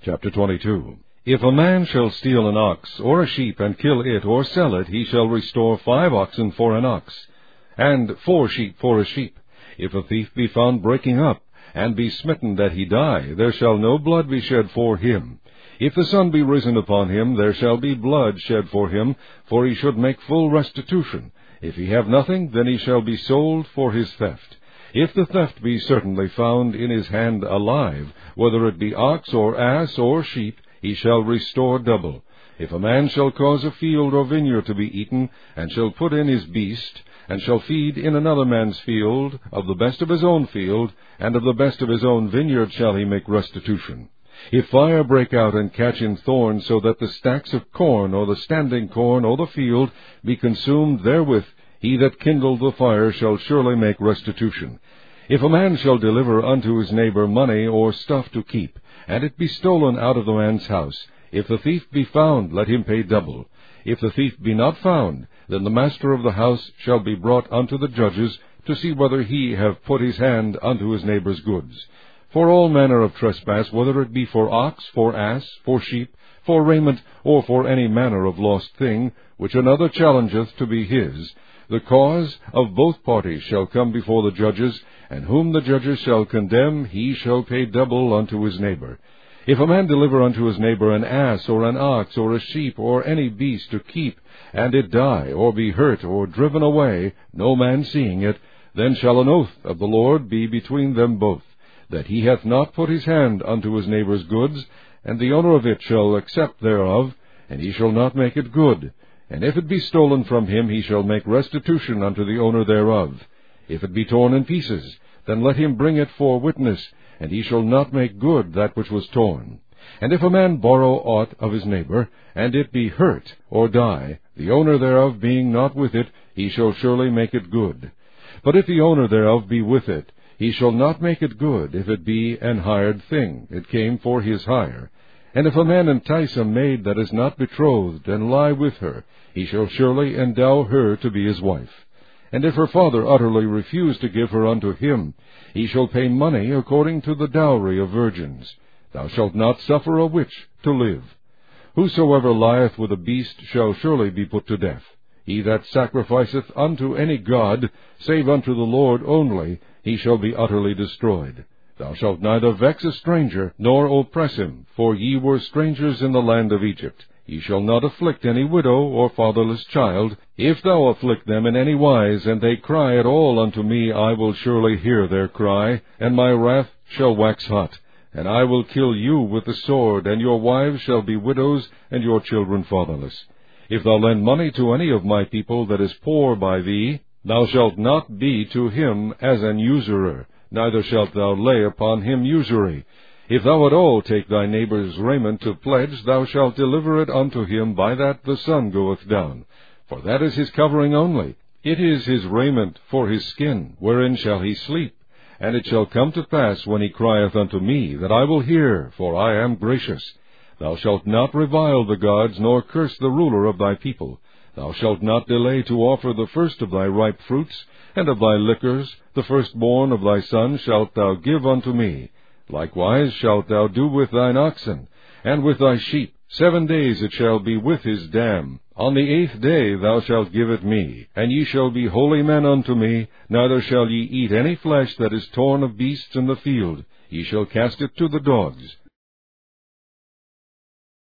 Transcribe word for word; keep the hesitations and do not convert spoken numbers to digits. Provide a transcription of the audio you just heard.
Chapter twenty-two. If a man shall steal an ox or a sheep, and kill it, or sell it, he shall restore five oxen for an ox, and four sheep for a sheep. If a thief be found breaking up, and be smitten that he die, there shall no blood be shed for him. If the sun be risen upon him, there shall be blood shed for him, for he should make full restitution. If he have nothing, then he shall be sold for his theft. If the theft be certainly found in his hand alive, whether it be ox or ass or sheep, he shall restore double. If a man shall cause a field or vineyard to be eaten, and shall put in his beast, and shall feed in another man's field, of the best of his own field, and of the best of his own vineyard shall he make restitution. If fire break out and catch in thorns, so that the stacks of corn, or the standing corn, or the field, be consumed therewith, he that kindled the fire shall surely make restitution. If a man shall deliver unto his neighbor money or stuff to keep, and it be stolen out of the man's house, if the thief be found, let him pay double. If the thief be not found, then the master of the house shall be brought unto the judges, to see whether he have put his hand unto his neighbor's goods. For all manner of trespass, whether it be for ox, for ass, for sheep, for raiment, or for any manner of lost thing, which another challengeth to be his, the cause of both parties shall come before the judges, and whom the judges shall condemn, he shall pay double unto his neighbor. If a man deliver unto his neighbor an ass, or an ox, or a sheep, or any beast to keep, and it die, or be hurt, or driven away, no man seeing it, then shall an oath of the Lord be between them both, that he hath not put his hand unto his neighbor's goods, and the owner of it shall accept thereof, and he shall not make it good. And if it be stolen from him, he shall make restitution unto the owner thereof. If it be torn in pieces, then let him bring it for witness, and he shall not make good that which was torn. And if a man borrow aught of his neighbor, and it be hurt, or die, the owner thereof being not with it, he shall surely make it good. But if the owner thereof be with it, he shall not make it good, if it be an hired thing, it came for his hire. And if a man entice a maid that is not betrothed, and lie with her, he shall surely endow her to be his wife. And if her father utterly refuse to give her unto him, he shall pay money according to the dowry of virgins. Thou shalt not suffer a witch to live. Whosoever lieth with a beast shall surely be put to death. He that sacrificeth unto any god, save unto the Lord only, he shall be utterly destroyed. Thou shalt neither vex a stranger, nor oppress him, for ye were strangers in the land of Egypt. Ye shall not afflict any widow or fatherless child. If thou afflict them in any wise, and they cry at all unto me, I will surely hear their cry, and my wrath shall wax hot. And I will kill you with the sword, and your wives shall be widows, and your children fatherless. If thou lend money to any of my people that is poor by thee, thou shalt not be to him as an usurer, neither shalt thou lay upon him usury. If thou at all take thy neighbor's raiment to pledge, thou shalt deliver it unto him by that the sun goeth down. For that is his covering only. It is his raiment for his skin, wherein shall he sleep. And it shall come to pass, when he crieth unto me, that I will hear, for I am gracious. Thou shalt not revile the gods, nor curse the ruler of thy people. Thou shalt not delay to offer the first of thy ripe fruits, and of thy liquors, the firstborn of thy sons shalt thou give unto me. Likewise shalt thou do with thine oxen, and with thy sheep. Seven days it shall be with his dam. On the eighth day thou shalt give it me, and ye shall be holy men unto me, neither shall ye eat any flesh that is torn of beasts in the field. Ye shall cast it to the dogs.